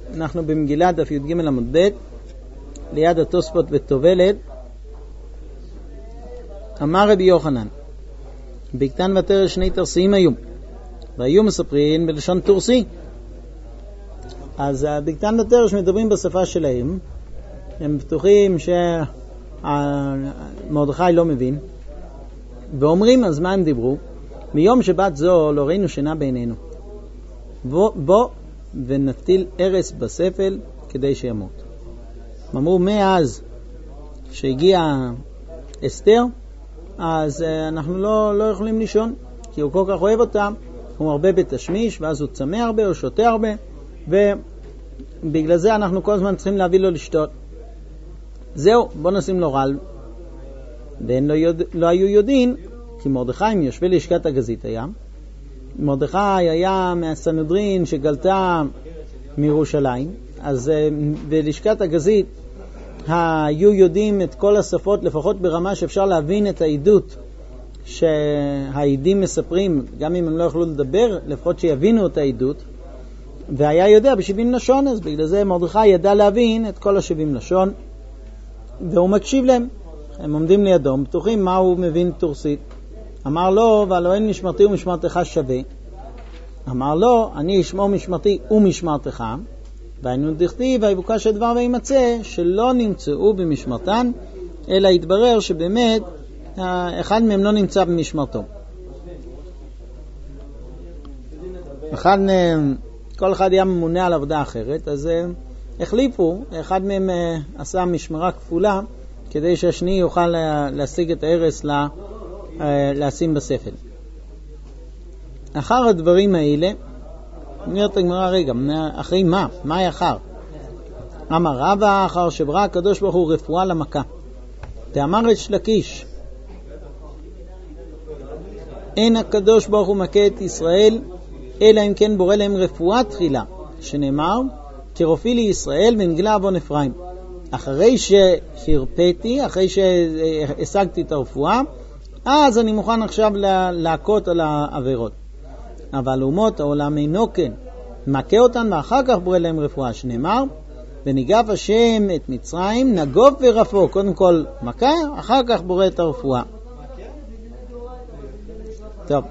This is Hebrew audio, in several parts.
אנחנו במגילת דף י"ג עמוד ב' ליד התוספות ותובלת. אמר רבי יוחנן, בקטן ותר שני תרסיים והיו מספרים בלשון תורסי. אז בקטן ותר שמדברים בשפה שלהם, הם בטוחים שמרדכי לא מבין, ואומרים אז מה הם דיברו? מיום שבת זו לא ראינו שינה בעינינו, בוא ונטיל ארס בספל כדי שימות. אמרו מאז שהגיע אסתר, אז אנחנו לא יכולים לישון, כי הוא כל כך אוהב אותם, הוא הרבה בתשמיש, ואז הוא צמא הרבה, הוא שותה הרבה, ובגלל זה אנחנו כל הזמן צריכים להביא לו לשתות. זהו, בוא נשים לו רעל. והם לא היו יודעים, כי מרדכי מיושבי לשכת הגזית היה. מרדכי היה מהסנהדרין שגלתה מירושלים, אז בלשכת הגזית היו יודעים את כל השפות, לפחות ברמה שאפשר להבין את העדות שהעדים מספרים, גם אם הם לא יכלו לדבר, לפחות שיבינו את העדות, והיה יודע ב70 לשון, אז בגלל זה מרדכי ידע להבין את כל ה70 לשון, והוא מקשיב להם. הם עומדים לידו, בטוחים מה הוא מבין תורסית. אמר לו, והלא אין משמרתי ומשמרתך שווה. אמר לו, אני אשמור משמרתי ומשמרתך, והיינו דכתיב ויבוקש הדבר וימצא, שלא נמצאו במשמרתן, אלא התברר שבאמת אחד מהם לא נמצא במשמרתו. כל אחד היה ממונה על עבודה אחרת, אז החליפו, אחד מהם עשה משמרה כפולה, כדי שהשני יוכל להשיג את הארס לשים בספל. אחר הדברים האלה, אומרת הגמרא, רגע, אחרי מה? מה היה אחר? אמר רבא, אחר שברא הקדוש ברוך הוא רפואה למכה. תאמר את לקיש, אין הקדוש ברוך הוא מכה את ישראל, אלא אם כן בורא להם רפואה תחילה, שנאמר, כרופאי לישראל במגלה עוון אפרים. אחרי שהרפאתי, אחרי שהשגתי את הרפואה, אז אני מוכן עכשיו להכות על העבירות. אבל אומות העולם אינו כן, מכה אותן ואחר כך בורא להם רפואה, שנאמר, וניגף השם את מצרים, נגוף ורפוא. קודם כל מכה, אחר כך בורא את הרפואה. טוב.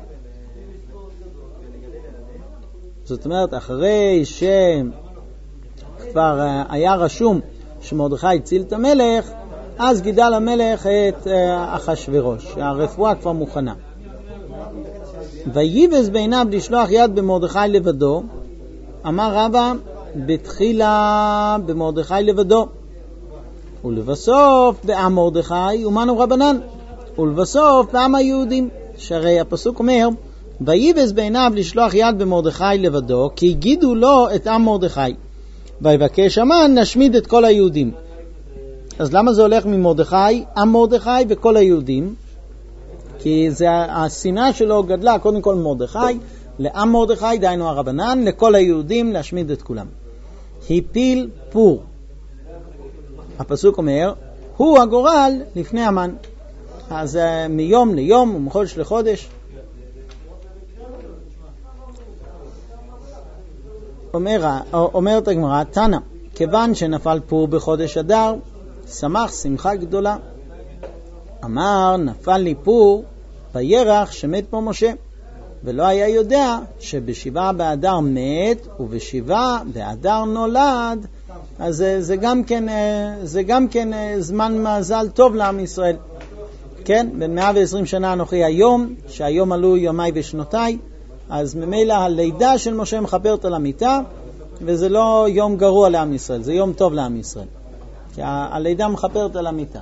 זאת אומרת, אחרי שכבר היה רשום שמרדכי הציל את המלך, אז גידל המלך את אחשוורוש. הרפואה כבר מוכנה. ויבז בעיניו לשלוח יד במרדכי לבדו. אמר רבא, בתחילה במרדכי לבדו, ולבסוף בעם מרדכי ומנו רבנן, ולבסוף בעם היהודים. שהרי הפסוק אומר, ויבז בעיניו לשלוח יד במרדכי לבדו, כי הגידו לו את עם מרדכי, ויבקש המן נשמיד את כל היהודים. אז למה זה הולך ממרדכי, עם מרדכי וכל היהודים? כי זה השנאה שלו גדלה קודם כל מרדכי, לעם מרדכי, דיינו הרבנן, לכל היהודים להשמיד את כולם. הפיל פור. הפסוק אומר, הוא הגורל לפני המן. אז מיום ליום ומחודש לחודש. אומרת הגמרא, תנא, כיוון שנפל פור בחודש אדר, שמח שמחה גדולה. אמר, נפל לי פור בירח שמת פה משה, ולא היה יודע שבשבעה באדר מת ובשבעה באדר נולד. אז זה גם כן זמן מזל טוב לעם ישראל. כן, בין 120 שנה אנוכי היום, שהיום עלו יומי ושנותיי, אז ממילא הלידה של משה מחפרת על המיטה, וזה לא יום גרוע לעם ישראל, זה יום טוב לעם ישראל. כי הלידה מחפרת על המיטה.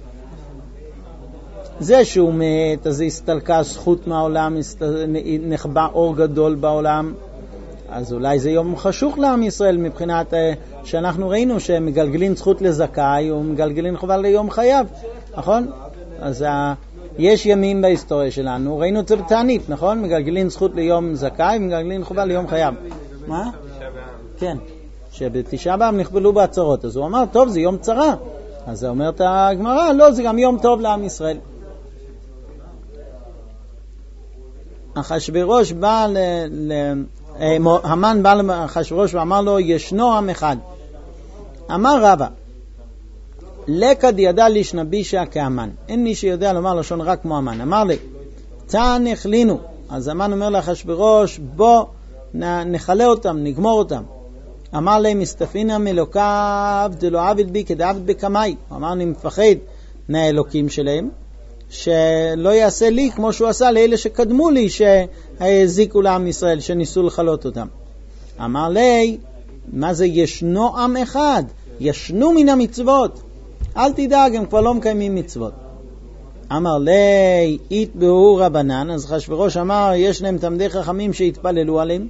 זה שהוא מת, אז הסתלקה זכות מהעולם, נחבא אור גדול בעולם, אז אולי זה יום חשוך לעם ישראל, מבחינת שאנחנו ראינו שמגלגלים זכות לזכאי, ומגלגלים חובה ליום חייו, נכון? אז יש ימים בהיסטוריה שלנו, ראינו את זה בתענית, נכון? מגלגלים זכות ליום זכאי, ומגלגלים חובה ליום חייו. מה? כן, שבתשעה באב נכבלו בעצרות, אז הוא אמר, טוב, זה יום צרה. אז זה אומרת הגמרא, לא, זה גם יום טוב לעם ישראל. אחשוורוש בא המן בא לאחשוורוש ואמר לו, ישנו עם אחד. אמר רבא, לקא דידע לישנא בישא כהמן. אין מי שיודע לומר לשון רק כמו המן. אמר לי, תן החלינו. אז המן אומר לאחשוורוש, בוא נחלה אותם, נגמור אותם. אמר להם, מסתפינא מאלוקיו דלא עבד בי כדעבד בקמאי. הוא אמר, אני מפחד מהאלוקים שלהם, שלא יעשה לי כמו שהוא עשה לאלה שקדמו לי, שהזיקו לעם ישראל, שניסו לחלות אותם. אמר לי, מה זה ישנו עם אחד? ישנו מן המצוות. אל תדאג, הם כבר לא מקיימים מצוות. אמר לי, יתבעו רבנן. אז אחשוורוש אמר, יש להם תלמידי חכמים שהתפללו עליהם.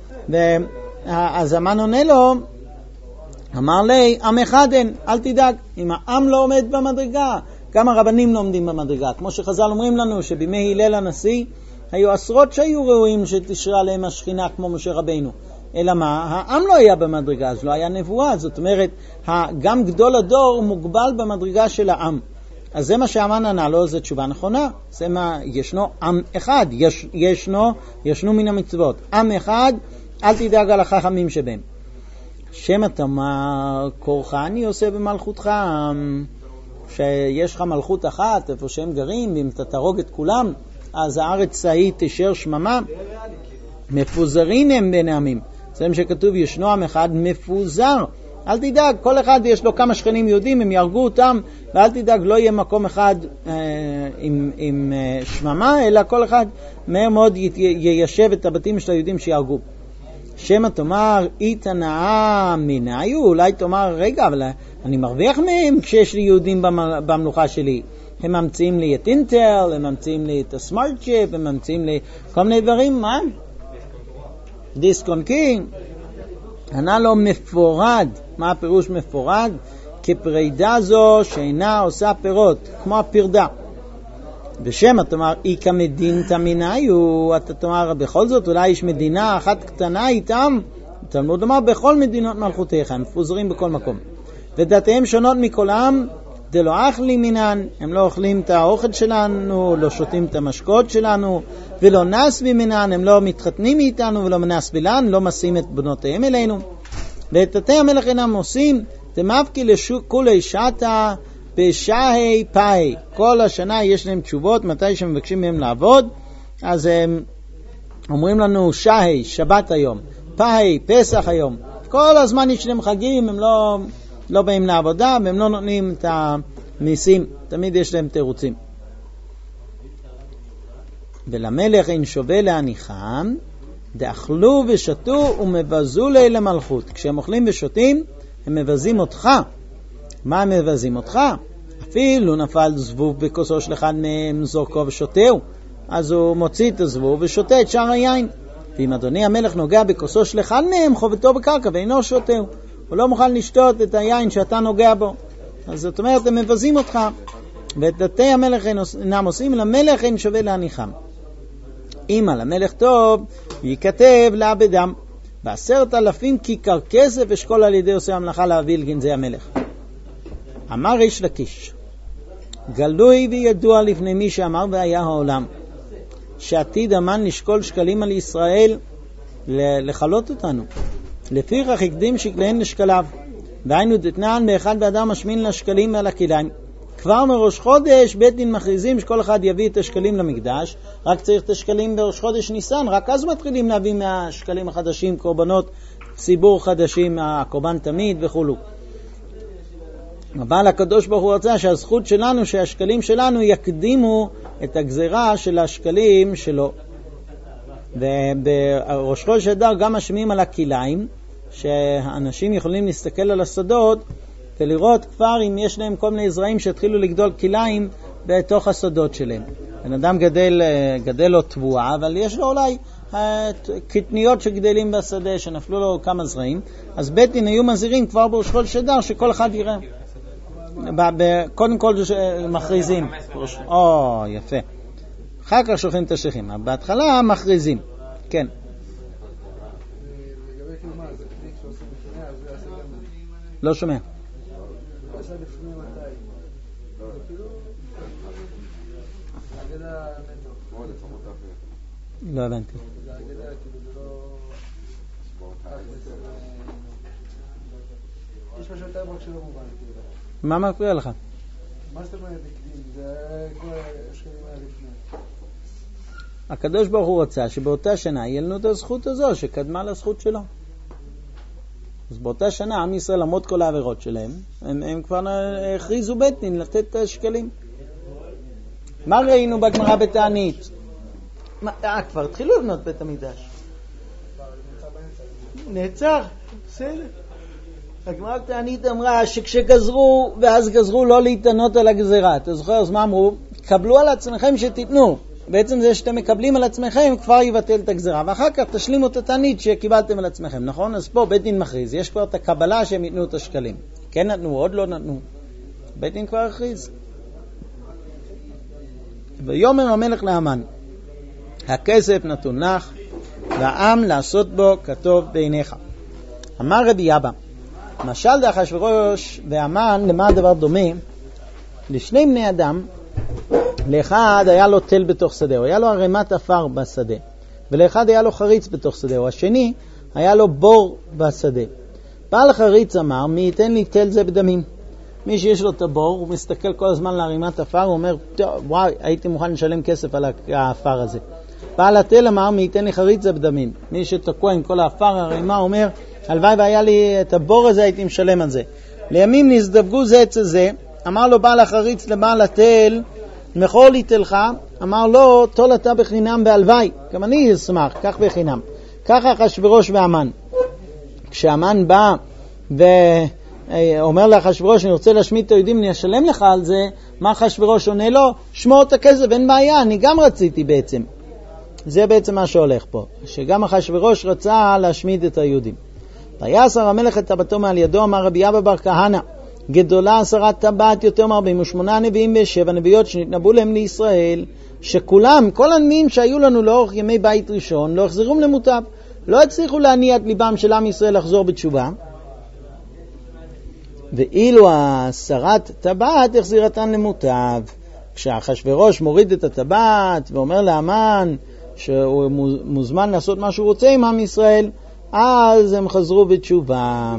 אז המן עונה לו, אמר לי, עם אחד אין, אל תדאג. אם העם לא עומד במדרגה, גם הרבנים לא עומדים במדרגה. כמו שחז"ל אומרים לנו, שבימי הלל הנשיא, היו עשרות שהיו ראויים שתשרה עליהם השכינה כמו משה רבינו. אלא מה? העם לא היה במדרגה, אז לא היה נבואה. זאת אומרת, גם גדול הדור מוגבל במדרגה של אז זה מה שהמן ענה לו, זו תשובה נכונה. זה מה, ישנו עם אחד, ישנו מן המצוות. עם אחד, אל תדאג על החכמים שבהם. שם אתה מה קורך אני עושה במלכותך, שיש לך מלכות אחת, איפה שהם גרים, ואם אתה תרוג את כולם, אז הארץ ההיא תישאר שממה. מפוזרים הם בין העמים. זה מה שכתוב, ישנו עם אחד מפוזר. אל תדאג, כל אחד יש לו כמה שכנים יהודים, הם ירגו אותם, ואל תדאג, לא יהיה מקום אחד עם שממה, אלא כל אחד מהר מאוד יישב את הבתים של היהודים שירגו. שמא תאמר, איתנאה מנהיו, אולי תאמר, רגע, אבל אני מרוויח מהם כשיש לי יהודים במלוכה שלי. הם ממציאים לי את אינטל, הם ממציאים לי את הסמארט צ'יפ, הם ממציאים לי כל מיני דברים, מה? דיסק און קי. ענה לו מפורד. מה הפירוש מפורד? כפרידה זו שאינה עושה פירות, כמו הפרדה. בשם אתה אומר, איקה מדינתא מנהיו, אתה תאמר, בכל זאת אולי יש מדינה אחת קטנה איתם, תלמוד אומר, בכל מדינות מלכותיך, הם מפוזרים בכל מקום. ודתיהם שונות מכל עם, דלא אכלי מינן, הם לא אוכלים את האוכל שלנו, לא שותים את המשקות שלנו, ולא נסבי מינן, הם לא מתחתנים איתנו, ולא מנסבי לן, לא משים את בנותיהם אלינו. ואת תתי המלך אינם עושים, דמבקי לכולי שעתה, בשעי פאי. כל השנה יש להם תשובות, מתי שמבקשים מהם לעבוד, אז הם אומרים לנו שעי, שבת היום, פאי, פסח היום. כל הזמן יש להם חגים, הם לא באים לעבודה, והם לא נותנים את המיסים, תמיד יש להם תירוצים. ולמלך אין שווה להניחם, דאכלו ושתו ומבזו לי למלכות. כשהם אוכלים ושותים, הם מבזים אותך. מה הם מבזים אותך? אפילו נפל זבוב בכוסו של אחד מהם, זורקו ושותהו. אז הוא מוציא את הזבוב ושותה את שאר היין. ואם אדוני המלך נוגע בכוסו של אחד מהם, חובתו בקרקע ואינו שותהו. הוא לא מוכן לשתות את היין שאתה נוגע בו. אז זאת אומרת, הם מבזים אותך. ואת דתי המלך אינם עושים, למלך אין שווה להניחם. אם על המלך טוב, ייכתב לעבדם. 10,000 כיכר כסף אשכול על ידי עושה המלאכה להביא לגנזי המלך. אמר ריש לקיש, גלוי וידוע לפני מי שאמר והיה העולם, שעתיד המן לשקול שקלים על ישראל לחלות אותנו. לפיכך הקדים שקליהן לשקליו, והיינו דתנן באחד באדם משמין לשקלים ועל הכליים. כבר מראש חודש בית דין מכריזים שכל אחד יביא את השקלים למקדש, רק צריך את השקלים בראש חודש ניסן, רק אז מתחילים להביא מהשקלים החדשים קורבנות ציבור חדשים, הקורבן תמיד וכו'. אבל הקדוש ברוך הוא רצה שהזכות שלנו, שהשקלים שלנו יקדימו את הגזירה של השקלים שלו. ובראש חודש אדר גם משמיעים על הכליים, שאנשים יכולים להסתכל על השדות ולראות כבר אם יש להם כל מיני זרעים שהתחילו לגדול כליים בתוך השדות שלהם. בן אדם גדל לו תבואה, אבל יש לו אולי קטניות שגדלים בשדה שנפלו לו כמה זרעים, אז בית דין היו מזהירים כבר בראש חודש אדר שכל אחד יראה. קודם כל מכריזים. יפה. אחר כך שולחים את השליחים. בהתחלה מכריזים. כן. לא שומע. לא הבנתי. יש משהו יותר רק שלא מובן. מה מפריע לך? מה זאת אומרת הקדים? זה כל השכנים לפני. הקדוש ברוך הוא רצה שבאותה שנה יהיה לנו את הזכות הזו שקדמה לזכות שלו. אז באותה שנה עם ישראל למרות כל העבירות שלהם, הם כבר הכריזו בית דין לתת את השקלים. מה ראינו בגמרא בתענית? כבר התחילו לבנות בית המקדש. נעצר, בסדר. הגמרא בתענית אמרה שכשגזרו, ואז גזרו לא להתענות על הגזירה. אתה זוכר, אז מה אמרו? קבלו על עצמכם שתיתנו. בעצם זה שאתם מקבלים על עצמכם כבר יבטל את הגזירה, ואחר כך תשלימו את התענית שקיבלתם על עצמכם, נכון? אז פה בית דין מכריז, יש כבר את הקבלה שהם ייתנו את השקלים. כן נתנו, עוד לא נתנו. בית דין כבר הכריז. ויאמר המלך להמן, הכסף נתון לך, והעם לעשות בו כטוב בעיניך. אמר רבי אבא, משל דאחשוורוש והמן, למה הדבר דומה? לשני בני אדם, לאחד היה לו תל בתוך שדה, היה לו ערימת עפר בשדה, ולאחד היה לו חריץ בתוך שדה, השני היה לו בור בשדה. בעל החריץ אמר, מי ייתן לי תל זה בדמים? מי שיש לו את הבור, הוא מסתכל כל הזמן לערימת עפר, הוא אומר, וואי, הייתי מוכן לשלם כסף על העפר הזה. בעל התל אמר, מי ייתן לי חריץ זה בדמים? מי שתקוע עם כל העפר הערימה, הוא אומר, הלוואי והיה לי את הבור הזה, הייתי משלם על זה. לימים נזדווגו זה אצל זה, אמר לו בעל החריץ לבעל התל, מכור לי תלך, אמר לו, תול אתה בחינם בהלוואי, גם אני אשמח, כך בחינם. ככה אחשוורוש והמן. כשהמן בא ואומר לאחשוורוש, אני רוצה להשמיד את היהודים, אני אשלם לך על זה, מה אחשוורוש עונה לו? שמור את הכסף, אין בעיה, אני גם רציתי בעצם. זה בעצם מה שהולך פה, שגם אחשוורוש רצה להשמיד את היהודים. ויעשר המלך את טבעתו מעל ידו, אמר רבי אבא בר כהנא, גדולה 10 טבעת יותר מ48 נביאים ו7 נביאות שנתנבאו להם לישראל, שכולם, כל הנביאים שהיו לנו לאורך ימי בית ראשון, לא החזירום למוטב, לא הצליחו להניע את ליבם של עם ישראל לחזור בתשובה, ואילו 10 טבעת החזירתן למוטב. כשאחשוורוש מוריד את הטבעת ואומר להמן שהוא מוזמן לעשות מה שהוא רוצה עם עם ישראל, אז הם חזרו בתשובה.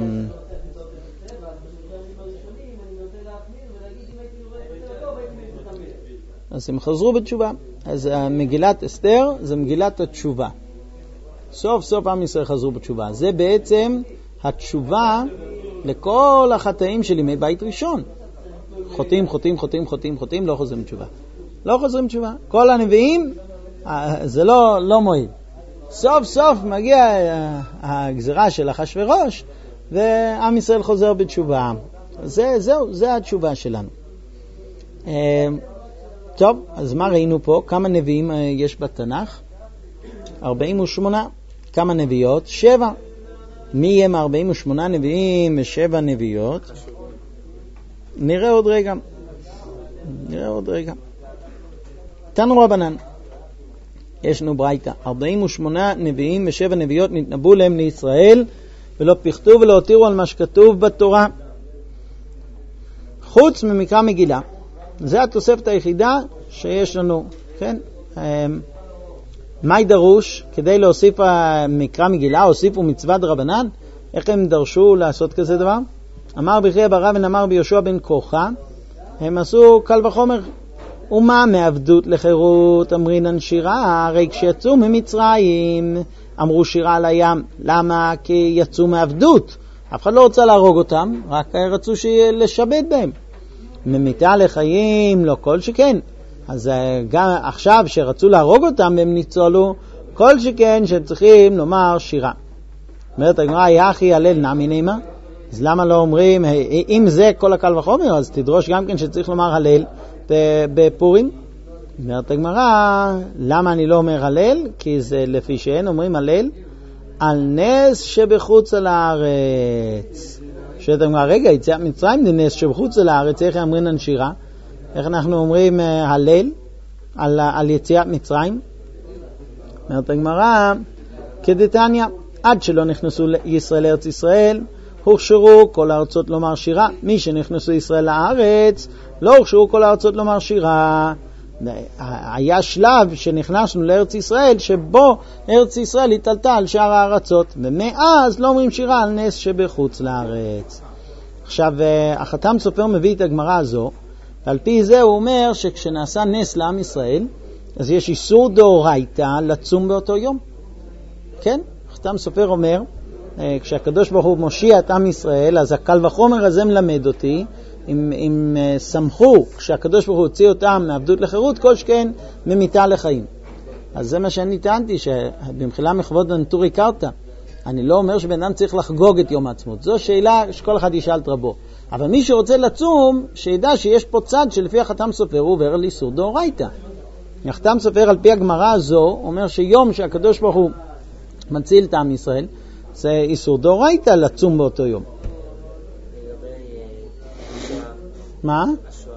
אז הם חזרו בתשובה. אז מגילת אסתר זה מגילת התשובה. סוף סוף עם ישראל חזרו בתשובה. זה בעצם התשובה לכל החטאים של ימי בית ראשון. חוטאים, לא חוזרים בתשובה. לא חוזרים בתשובה. כל הנביאים, זה לא מועיל. סוף סוף מגיע הגזירה של אחשוורוש, ועם ישראל חוזר בתשובה. זה התשובה שלנו. טוב, אז מה ראינו פה? כמה נביאים יש בתנ"ך? 48. כמה נביאות? 7. מי יהיה מ-48 נביאים ו7 נביאות? נראה עוד רגע. תנו רבנן. יש לנו ברייתא. 48 נביאים ו7 נביאות נתנבאו להם לישראל, ולא פחתו ולא הותירו על מה שכתוב בתורה. חוץ ממקרא מגילה. זה התוספת היחידה שיש לנו, כן? מה ידרוש כדי להוסיף מקרא מגילה, הוסיפו מצוות רבנן? איך הם דרשו לעשות כזה דבר? אמר בחייא בר אבן אמר ביהושע בן כוחה, הם עשו קל וחומר, ומה מעבדות לחירות אמרינן שירה, הרי כשיצאו ממצרים אמרו שירה על הים. למה? כי יצאו מעבדות, אף אחד לא רוצה להרוג אותם, רק רצו לשבת בהם. ממיתה לחיים, לא כל שכן. אז גם עכשיו שרצו להרוג אותם והם ניצולו, כל שכן שהם צריכים לומר שירה. אומרת הגמרא, יחי הלל נמי נימה, אז למה לא אומרים, אם זה כל הקל וחומר, אז תדרוש גם כן שצריך לומר הלל בפורים. אומרת הגמרא, למה אני לא אומר הלל? כי זה לפי שאין אומרים הלל על נס שבחוץ על הארץ. שאתה אומר, רגע, יציאת מצרים זה נס שבחוץ על הארץ, איך אומרים הנשירה? איך אנחנו אומרים הלל על יציאת מצרים? אומרת הגמרא, כדתניא, עד שלא נכנסו ישראל לארץ ישראל, הוכשרו כל הארצות לומר שירה. מי שנכנסו ישראל לארץ, לא הוכשרו כל הארצות לומר שירה. היה שלב שנכנסנו לארץ ישראל, שבו ארץ ישראל התעלתה על שאר הארצות, ומאז לא אומרים שירה על נס שבחוץ לארץ. עכשיו, החתם סופר מביא את הגמרא הזו, ועל פי זה הוא אומר שכשנעשה נס לעם ישראל, אז יש איסור דאורייתא לצום באותו יום. כן? החתם סופר אומר, כשהקדוש ברוך הוא מושיע את עם ישראל, אז הקל וחומר הזה מלמד אותי, אם שמחו כשהקדוש ברוך הוא הוציא אותם מעבדות לחירות, כל שכן ממיתה לחיים. אז זה מה שאני טענתי, שבמחילה מכבוד הנטורי קרתא, אני לא אומר שבן אדם צריך לחגוג את יום העצמאות. זו שאלה שכל אחד ישאל את רבו. אבל מי שרוצה לצום, שידע שיש פה צד שלפי החתם סופר הוא עובר על איסור דאורייתא. החתם סופר על פי הגמרא הזו, אומר שיום שהקדוש ברוך הוא מציל את עם ישראל, זה איסור דאורייתא לצום באותו יום. מה?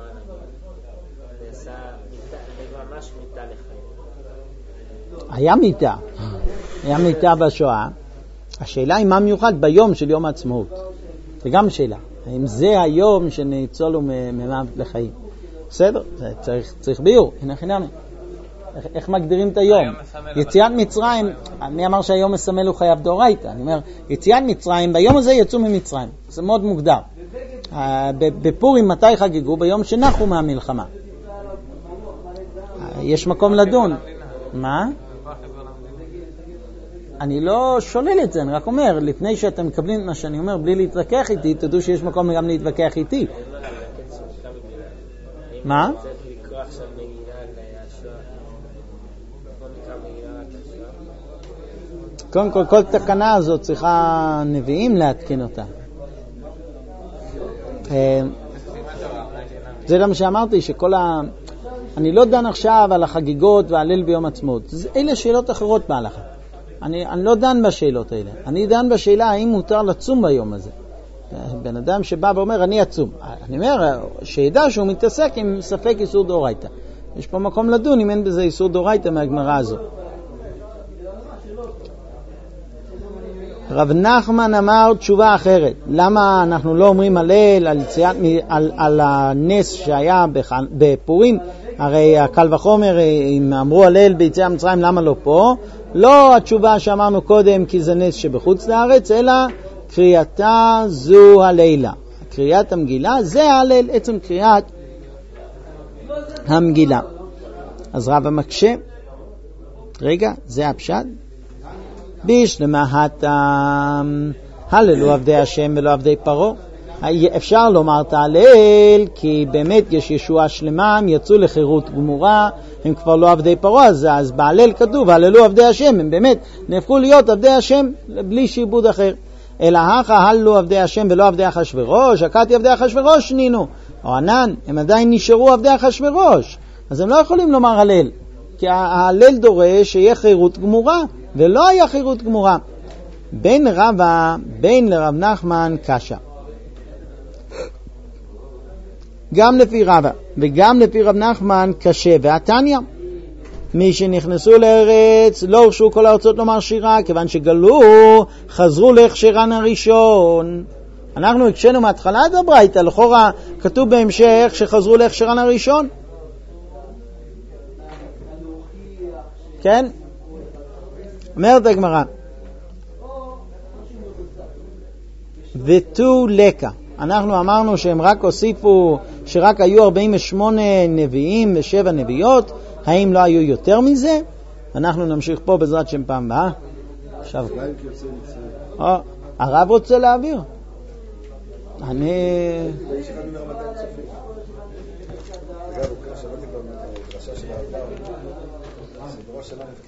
היה מיתה. היה מיתה בשואה. השאלה היא מה מיוחד ביום של יום העצמאות. זה גם שאלה. האם זה היום שנצולו ממוות לחיים? בסדר? צריך ביור. הנה חינמי. איך מגדירים את היום? יציאת מצרים, מי אמר שהיום מסמל הוא חייב דאורייתא? אני אומר, יציאת מצרים, ביום הזה יצאו ממצרים. זה מאוד מוגדר. בפורים מתי חגגו? ביום שנחו מהמלחמה. יש מקום לדון. מה? אני לא שולל את זה, אני רק אומר, לפני שאתם מקבלים את מה שאני אומר, בלי להתווכח איתי, תדעו שיש מקום גם להתווכח איתי. מה? קודם כל תקנה הזאת צריכה נביאים להתקין אותה. זה גם שאמרתי אני לא דן עכשיו על החגיגות וההלל ביום עצמאות. אלה שאלות אחרות בהלכה. אני לא דן בשאלות האלה. אני דן בשאלה האם מותר לצום ביום הזה. בן אדם שבא ואומר אני אצום. אני אומר שידע שהוא מתעסק עם ספק איסור דאורייתא. יש פה מקום לדון אם אין בזה איסור דאורייתא מהגמרא הזו. רב נחמן אמר תשובה אחרת. למה אנחנו לא אומרים הלל על הנס שהיה בפורים? הרי הקל וחומר, אם אמרו הלל ביציאת מצרים, למה לא פה? לא התשובה שאמרנו קודם כי זה נס שבחוץ לארץ, אלא קריאתה זו הלילה. קריאת המגילה זה ההלל, עצם קריאת המגילה. אז רב המקשה, רגע, זה הפשט. בשלמה הטעם, הללו עבדי השם ולא עבדי פרעה. אפשר לומר תהלל, כי באמת יש ישועה שלמה, הם יצאו לחירות גמורה, הם כבר לא עבדי פרעה, אז בהלל כתוב, הללו עבדי השם, הם באמת נהפכו להיות עבדי השם, בלי שיבוד אחר. אלא הכה הללו עבדי השם ולא עבדי אחשוורוש, הקעתי עבדי אחשוורוש נינו, או ענן, הם עדיין נשארו עבדי אחשוורוש, אז הם לא יכולים לומר הלל, כי ההלל דורש שיהיה חירות גמורה, ולא היה חירות גמורה. בין רבא, בין לרב נחמן קשה. גם לפי רבא וגם לפי רב נחמן קשה. והתניא, מי שנכנסו לארץ לא הורשו כל הארצות לומר שירה, כיוון שגלו חזרו להכשרן הראשון. אנחנו הקשנו מההתחלה את הברייתא, לכאורה כתוב בהמשך שחזרו להכשרן הראשון. כן? אומרת הגמרא, ותו לקה. אנחנו אמרנו שהם רק הוסיפו, שרק היו 48 נביאים ו7 נביאות. האם לא היו יותר מזה? אנחנו נמשיך פה בעזרת שם פעם הבאה. עכשיו, הרב רוצה להעביר. אני